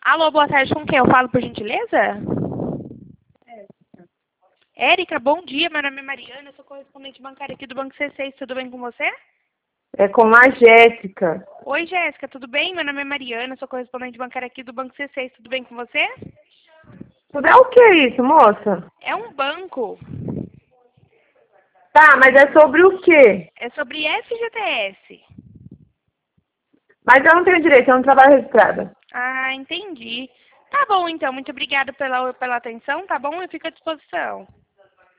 Alô, boa tarde, com quem eu falo, por gentileza? Érica, bom dia, meu nome é Mariana, eu sou correspondente bancária aqui do Banco C6, tudo bem com você? É com a Jéssica. Oi, Jéssica, tudo bem? Meu nome é Mariana, sou correspondente bancária aqui do Banco C6, tudo bem com você? Tudo é o que isso, moça? É um banco, Tá, mas é sobre o quê? é sobre FGTS. Mas eu não tenho direito, eu não trabalho registrada. Ah, entendi. Tá bom, então, muito obrigada pela atenção, tá bom? Eu fico à disposição.